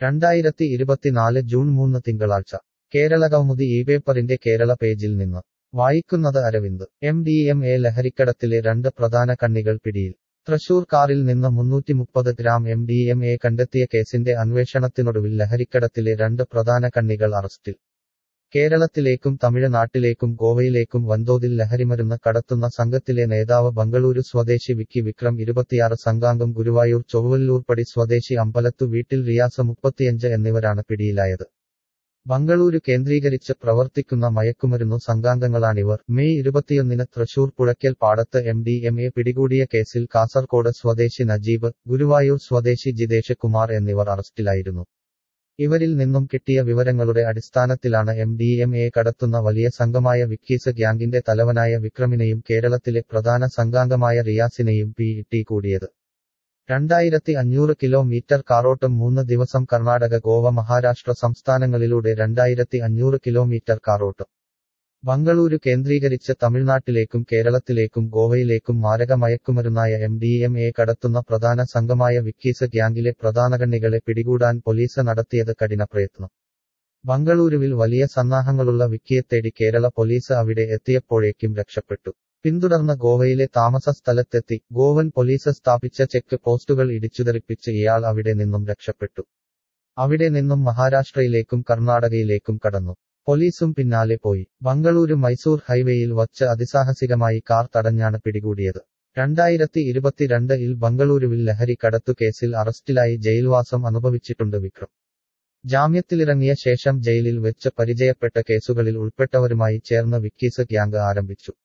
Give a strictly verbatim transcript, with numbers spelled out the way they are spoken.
രണ്ടായിരത്തി ഇരുപത്തിനാല് ജൂൺ മൂന്ന് തിങ്കളാഴ്ച കേരളകൗമുദി ഈ പേപ്പറിന്റെ കേരള പേജിൽ നിന്ന് വായിക്കുന്നത് Aravind. M D M A ലഹരിക്കടത്തിലെ രണ്ട് പ്രധാന കണ്ണികൾ പിടിയിൽ. തൃശൂർ കാറിൽ നിന്ന് മുന്നൂറ്റിമുപ്പത് gram M D M A കണ്ടെത്തിയ കേസിന്റെ അന്വേഷണത്തിനൊടുവിൽ ലഹരിക്കടത്തിലെ രണ്ട് പ്രധാന കണ്ണികൾ അറസ്റ്റിൽ. കേരളത്തിലേക്കും തമിഴ്നാട്ടിലേക്കും ഗോവയിലേക്കും വൻതോതിൽ ലഹരിമരുന്ന് കടത്തുന്ന സംഘത്തിലെ നേതാവ് ബംഗളൂരു സ്വദേശി വിക്കി വിക്രം ഇരുപത്തിയാറ് സംഘാംഗം ഗുരുവായൂർ ചൊവ്വല്ലൂർപ്പടി സ്വദേശി അമ്പലത്തു വീട്ടിൽ റിയാസ് മുപ്പത്തിയഞ്ച് എന്നിവരാണ് പിടിയിലായത്. ബംഗളൂരു കേന്ദ്രീകരിച്ച് പ്രവർത്തിക്കുന്ന മയക്കുമരുന്നു സംഘാംഗങ്ങളാണിവർ. മെയ് ഇരുപത്തിയൊന്നിന് തൃശൂർ പുഴയ്ക്കൽ പാടത്ത് എം ഡി എം എ പിടികൂടിയ കേസിൽ കാസർകോട് സ്വദേശി നജീബ്, ഗുരുവായൂർ സ്വദേശി ജിതേഷ് കുമാർ എന്നിവർ അറസ്റ്റിലായിരുന്നു. ഇവരിൽ നിന്നും കിട്ടിയ വിവരങ്ങളുടെ അടിസ്ഥാനത്തിലാണ് എം ഡി എം എ കടത്തുന്ന വലിയ സംഘമായ വിക്കീസ് ഗ്യാങ്ങിന്റെ തലവനായ വിക്രമിനെയും കേരളത്തിലെ പ്രധാന സംഘാംഗമായ റിയാസിനെയും പിടി കൂടിയത്. രണ്ടായിരത്തി അഞ്ഞൂറ് കിലോമീറ്റർ കാറോട്ടം മൂന്ന് ദിവസം കർണാടക, ഗോവ, മഹാരാഷ്ട്ര സംസ്ഥാനങ്ങളിലൂടെ രണ്ടായിരത്തി അഞ്ഞൂറ് കിലോമീറ്റർ കാറോട്ടം. ബംഗളൂരു കേന്ദ്രീകരിച്ച് തമിഴ്നാട്ടിലേക്കും കേരളത്തിലേക്കും ഗോവയിലേക്കും മാരക മയക്കുമരുന്നായ എം ഡി എം എ കടത്തുന്ന പ്രധാന സംഘമായ വിക്കീസ് ഗ്യാങ്ങിലെ പ്രധാനകണ്ണികളെ പിടികൂടാൻ പോലീസ് നടത്തിയത് കഠിന പ്രയത്നം. ബംഗളൂരുവിൽ വലിയ സന്നാഹങ്ങളുള്ള വിക്കിയെ തേടി കേരള പോലീസ് അവിടെ എത്തിയപ്പോഴേക്കും രക്ഷപ്പെട്ടു. പിന്തുടർന്ന് ഗോവയിലെ താമസ സ്ഥലത്തെത്തി ഗോവൻ പോലീസ് സ്ഥാപിച്ച ചെക്ക് പോസ്റ്റുകൾ ഇടിച്ചുതെറിപ്പിച്ച് ഇയാൾ അവിടെ നിന്നും രക്ഷപ്പെട്ടു. അവിടെ നിന്നും മഹാരാഷ്ട്രയിലേക്കും കർണാടകയിലേക്കും കടന്നു. പോലീസും പിന്നാലെ പോയി. ബംഗളൂരു മൈസൂർ ഹൈവേയിൽ വച്ച് അതിസാഹസികമായി കാർ തടഞ്ഞാണ് പിടികൂടിയത്. രണ്ടായിരത്തി ഇരുപത്തിരണ്ട് ഇൽ ബംഗളൂരുവിൽ ലഹരി കടത്തു കേസിൽ അറസ്റ്റിലായി ജയിൽവാസം അനുഭവിച്ചിട്ടുണ്ട് വിക്രം. ജാമ്യത്തിലിറങ്ങിയ ശേഷം ജയിലിൽ വെച്ച് പരിചയപ്പെട്ട കേസുകളിൽ ഉൾപ്പെട്ടവരുമായി ചേർന്ന് വിക്കീസ് ഗ്യാങ് ആരംഭിച്ചു.